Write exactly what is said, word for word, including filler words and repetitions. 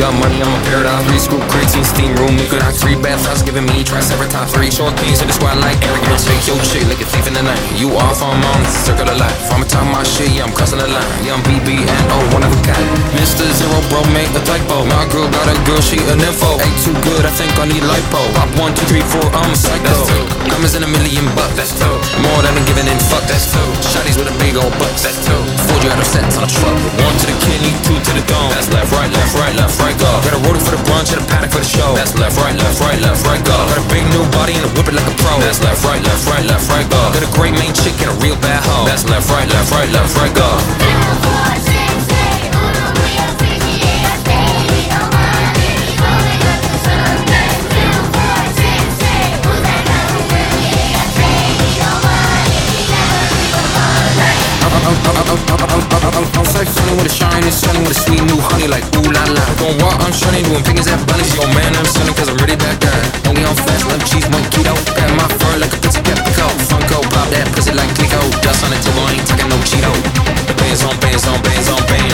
got money, I'm a paradise. Three screw creatine, steam room, you could have three bathhouses giving me triceratops. Three short kings in the squad like arrogant. Take your chick like a thief in the night. You off, I'm on, it's a circle of life. I'm talking my shit, yeah, I'm crossing the line. Yeah, I'm B B and O, one of a kind. Mister Zero, bro, make a typo. My girl got a girl, she a nympho. Ain't too good, I think I need lipo. Pop one, two, three, four, I'm a psycho. That's two. Diamonds in a million bucks. That's two. More than I'm giving in, fuck. That's two. Shotties with a big old bucks. That's two. Four, you got them sets on a truck. One to the kidney, two to the dome. That's left, right, left, right, left, right, go. Got a roadie for the brunch and a paddock for the show. That's left, right, left, right, left, right, go. Got a big new body and a whip it like a pro. That's left, right, left, right, left, right, go. Got a great main chick and a real bad hoe. That's left, right, left, right, left, right, go. I'm sex sunny with a shine, it's sunny with a sweet new honey like ooh la la. Going walk, I'm shunning, doing fingers at bunnies. Yo man, I'm sunning cause I'm really that guy. Only on fast, love cheese, monkey keto. Got my fur like a pizza Pepco. Funko, pop that pussy like Clico. Dust on the table, I ain't taking no Cheeto. Bands on bands on bands on bands.